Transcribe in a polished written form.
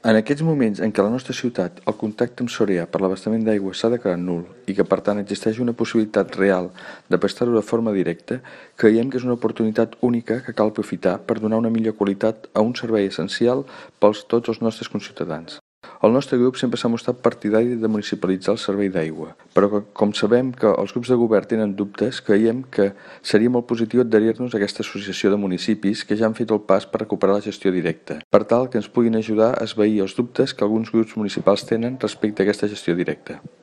En aquests moments en què a la nostra ciutat el contacte amb Sorea per l'abastament d'aigua s'ha declarat nul i que per tant existeix una possibilitat real de prestar-ho de forma directa, creiem que és una oportunitat única que cal aprofitar per donar una millor qualitat a un servei essencial per tots els nostres conciutadans. El nostre grup sempre s'ha mostrat partidari de municipalitzar el servei d'aigua, però com sabem que els grups de govern tenen dubtes, creiem que seria molt positiu adherir-nos a aquesta associació de municipis que ja han fet el pas per recuperar la gestió directa, per tal que ens puguin ajudar a esvair els dubtes que alguns grups municipals tenen respecte a aquesta gestió directa.